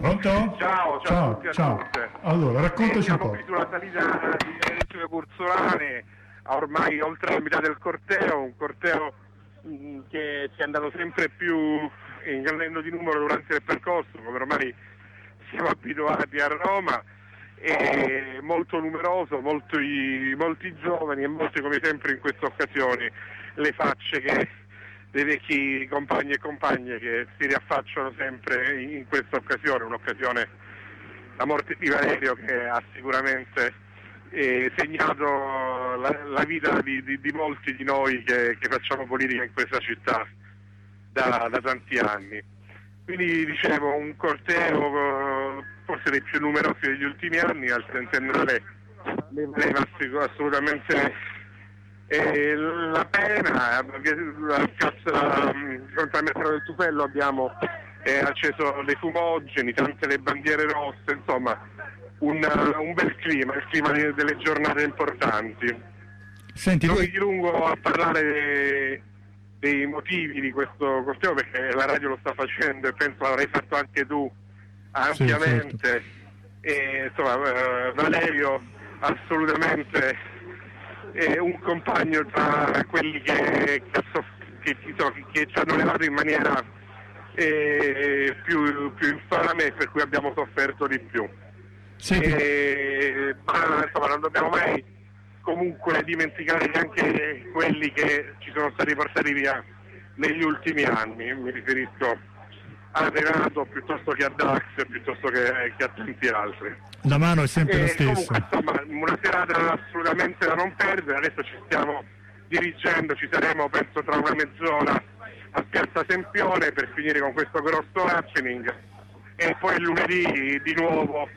Pronto? Ciao a tutti e a tutte. Allora, raccontaci un po'. Siamo qui sulla salita di Venezia Curzolane, ormai oltre la metà del corteo, un corteo che si è andato sempre più ingrandendo di numero durante il percorso, come ormai siamo abituati a Roma, e molto numeroso, molti giovani e molti, come sempre in queste occasioni, le facce dei vecchi compagni e compagne che si riaffacciano sempre in questa occasione, un'occasione, la morte di Valerio, che ha sicuramente segnato la vita di molti di noi che facciamo politica in questa città da tanti anni. Quindi dicevo, un corteo forse dei più numerosi degli ultimi anni, al centenario ne valeva assolutamente la pena. Contro il metro del Tupello abbiamo acceso dei fumogeni, tante le bandiere rosse, insomma un bel clima, il clima delle giornate importanti. Senti, non mi dilungo a parlare dei motivi di questo corteo, perché la radio lo sta facendo e penso l'avrai fatto anche tu ampiamente. Sì, certo. E, insomma, Valerio assolutamente è un compagno tra quelli che ci hanno levato in maniera più infame, per cui abbiamo sofferto di più. Ma insomma, non dobbiamo mai comunque dimenticare neanche quelli che ci sono stati portati via negli ultimi anni. Mi riferisco a Renato piuttosto che a Dax, piuttosto che a tanti altri. La mano è sempre la stessa. Comunque, insomma, una serata assolutamente da non perdere. Adesso ci stiamo dirigendo, ci saremo penso tra una mezz'ora a Piazza Sempione per finire con questo grosso happening, e poi lunedì di nuovo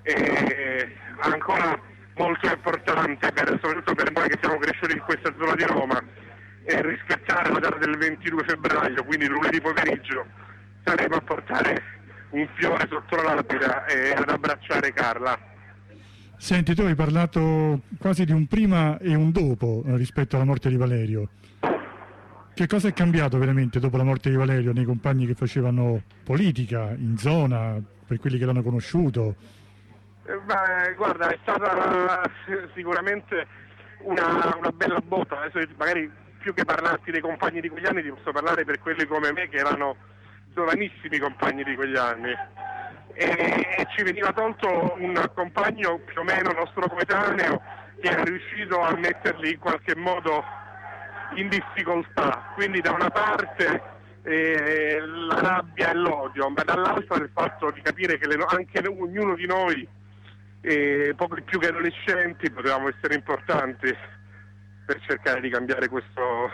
ancora molto importante, soprattutto per noi che siamo cresciuti in questa zona di Roma, rispettare la data del 22 febbraio, quindi lunedì pomeriggio saremo a portare un fiore sotto la lapide e ad abbracciare Carla. Senti, tu hai parlato quasi di un prima e un dopo rispetto alla morte di Valerio. Che cosa è cambiato veramente dopo la morte di Valerio nei compagni che facevano politica in zona, per quelli che l'hanno conosciuto? Guarda, è stata sicuramente una bella botta. Adesso magari più che parlarti dei compagni di quegli anni ti posso parlare per quelli come me che erano giovanissimi compagni di quegli anni, e ci veniva tolto un compagno più o meno nostro coetaneo che era riuscito a metterli in qualche modo in difficoltà, quindi da una parte la rabbia e l'odio, ma dall'altra il fatto di capire che anche ognuno di noi, poco più che adolescenti, potevamo essere importanti per cercare di cambiare questo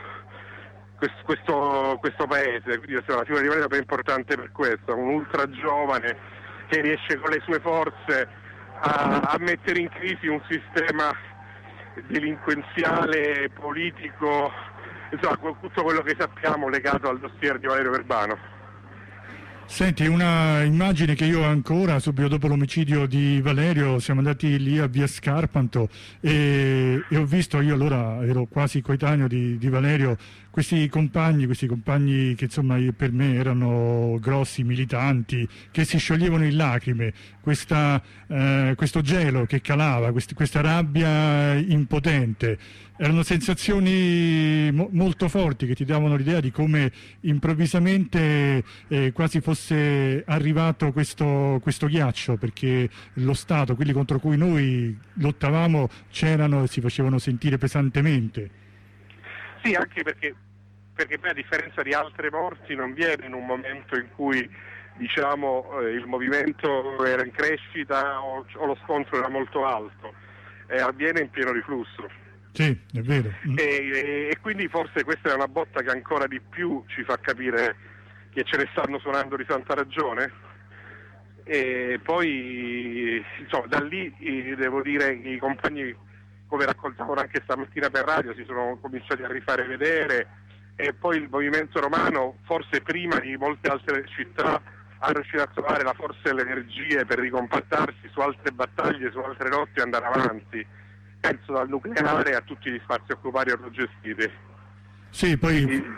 paese. Quindi la figura di Valerio è importante per questo, un ultra giovane che riesce con le sue forze a mettere in crisi un sistema delinquenziale, politico, insomma tutto quello che sappiamo legato al dossier di Valerio Verbano. Senti, una immagine che io ho ancora, subito dopo l'omicidio di Valerio, siamo andati lì a via Scarpanto e ho visto, io allora ero quasi coetaneo di Valerio, questi compagni che insomma per me erano grossi militanti, che si scioglievano in lacrime, questo gelo che calava, questa rabbia impotente. Erano sensazioni molto forti che ti davano l'idea di come improvvisamente quasi fosse arrivato questo ghiaccio, perché lo Stato, quelli contro cui noi lottavamo, c'erano e si facevano sentire pesantemente. Sì, anche perché poi, a differenza di altre morti, non viene in un momento in cui diciamo il movimento era in crescita o lo scontro era molto alto, avviene in pieno riflusso. Sì, è vero. E quindi forse questa è una botta che ancora di più ci fa capire che ce ne stanno suonando di santa ragione. E poi insomma, da lì devo dire che i compagni, come raccontavano anche stamattina per radio, si sono cominciati a rifare vedere, e poi il movimento romano, forse prima di molte altre città, ha riuscito a trovare la forza e le energie per ricompattarsi su altre battaglie, su altre lotte e andare avanti. Penso dal nucleare a tutti gli spazi occupati autogestiti. Sì, poi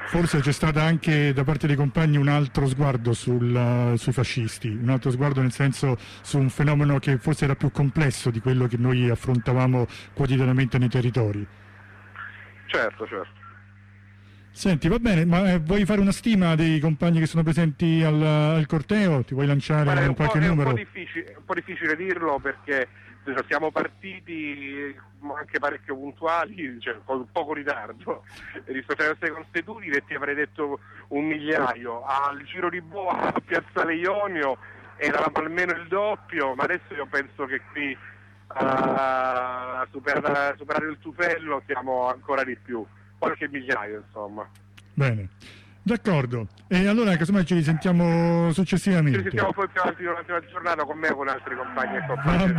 Forse c'è stata anche da parte dei compagni un altro sguardo sui fascisti, un altro sguardo nel senso su un fenomeno che forse era più complesso di quello che noi affrontavamo quotidianamente nei territori. Certo, certo. Senti, va bene, ma vuoi fare una stima dei compagni che sono presenti al corteo? Ti vuoi lanciare qualche numero? È un po' difficile dirlo perché siamo partiti anche parecchio puntuali, cioè con poco ritardo rispetto alle nostre consuetudini, e ti avrei detto 1.000.000. Al Giro di Boa a Piazzale Ionio eravamo almeno il doppio, ma adesso io penso che qui a superare il Tupello siamo ancora di più, qualche migliaio insomma. Bene, d'accordo. E allora casomai ci risentiamo successivamente. Ci risentiamo poi più avanti durante la giornata con me o con altri compagni e compagni.